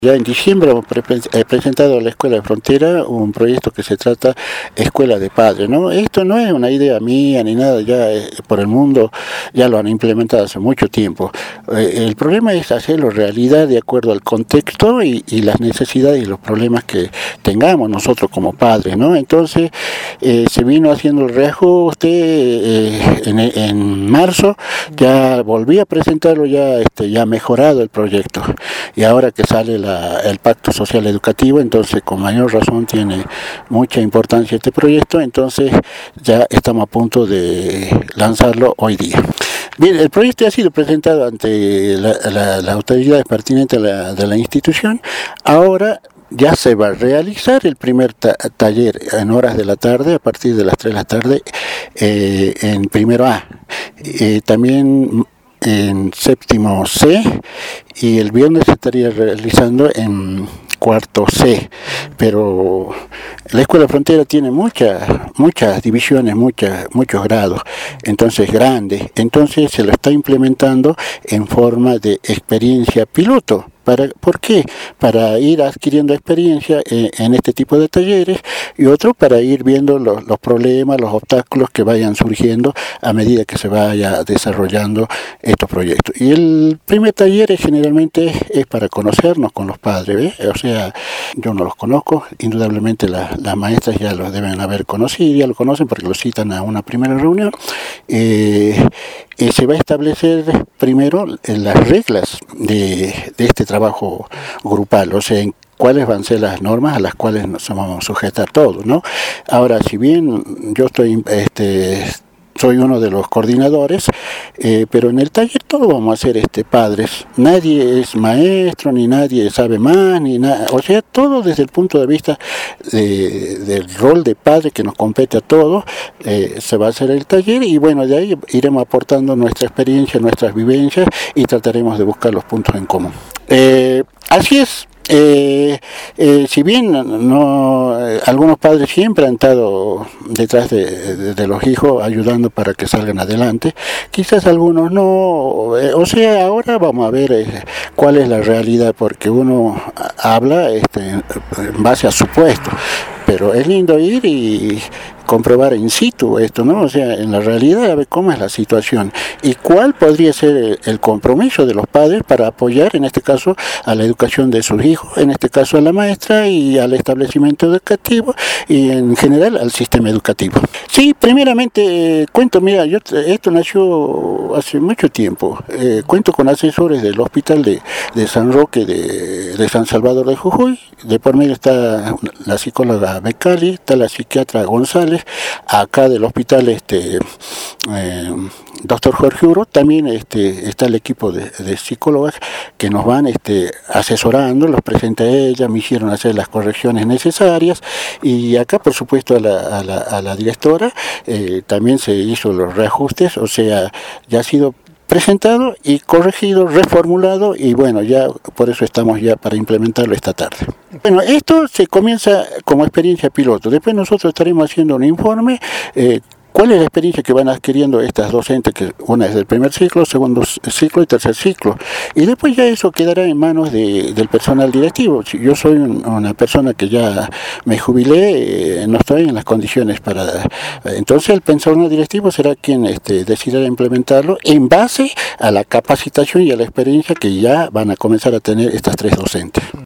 Ya en diciembre hemos presentado a la Escuela de Frontera un proyecto que se trata Escuela de Padres, ¿no? Esto no es una idea mía ni nada, ya por el mundo ya lo han implementado hace mucho tiempo. El problema es hacerlo realidad de acuerdo al contexto y las necesidades y los problemas que tengamos nosotros como padres, ¿no? Entonces se vino haciendo el reajuste en marzo, ya volví a presentarlo, ya mejorado el proyecto y ahora que sale el Pacto Social Educativo, entonces con mayor razón tiene mucha importancia este proyecto, entonces ya estamos a punto de lanzarlo hoy día. Bien, el proyecto ha sido presentado ante las autoridades pertinentes de la institución. Ahora ya se va a realizar el primer taller en horas de la tarde, a partir de las 3 de la tarde, en primero A. También en séptimo C, y el viernes se estaría realizando en cuarto C, pero la Escuela Frontera tiene muchas divisiones, muchos grados, entonces grandes, entonces se lo está implementando en forma de experiencia piloto. ¿Por qué? Para ir adquiriendo experiencia en este tipo de talleres, y otro para ir viendo los problemas, los obstáculos que vayan surgiendo a medida que se vaya desarrollando estos proyectos. Y el primer taller generalmente es para conocernos con los padres, ¿ves? O sea, yo no los conozco, indudablemente las maestras ya los deben haber conocido, ya lo conocen porque lo citan a una primera reunión. Se va a establecer primero las reglas de este trabajo grupal, o sea, en cuáles van a ser las normas a las cuales nos vamos a sujetar todos, ¿no? Ahora, si bien yo soy uno de los coordinadores, pero en el taller todos vamos a ser padres. Nadie es maestro, ni nadie sabe más, ni nada. O sea, todo desde el punto de vista del rol de padre que nos compete a todos, se va a hacer el taller, y bueno, de ahí iremos aportando nuestra experiencia, nuestras vivencias, y trataremos de buscar los puntos en común. Así es. Si bien algunos padres siempre han estado detrás de los hijos ayudando para que salgan adelante, quizás algunos no, o sea, ahora vamos a ver cuál es la realidad, porque uno habla en base a supuestos, pero es lindo ir y comprobar in situ esto, ¿no? O sea, en la realidad, a ver cómo es la situación y cuál podría ser el compromiso de los padres para apoyar, en este caso, a la educación de sus hijos, en este caso a la maestra y al establecimiento educativo y en general al sistema educativo. Sí, primeramente cuento, mira, esto nació hace mucho tiempo. Cuento con asesores del hospital de San Roque de San Salvador de Jujuy. De por medio está la psicóloga Becali, está la psiquiatra González, acá del hospital doctor Jorge Uro, también está el equipo de psicólogas que nos van asesorando, los presenta ella, me hicieron hacer las correcciones necesarias, y acá por supuesto a la directora también se hizo los reajustes, o sea, ya ha sido presentado y corregido, reformulado, y bueno, ya por eso estamos ya para implementarlo esta tarde. Bueno, esto se comienza como experiencia piloto, después nosotros estaremos haciendo un informe, ¿cuál es la experiencia que van adquiriendo estas docentes? Que una es del primer ciclo, segundo ciclo y tercer ciclo. Y después ya eso quedará en manos del personal directivo. Si yo soy una persona que ya me jubilé, no estoy en las condiciones para... Entonces el personal directivo será quien decidirá implementarlo en base a la capacitación y a la experiencia que ya van a comenzar a tener estas 3 docentes.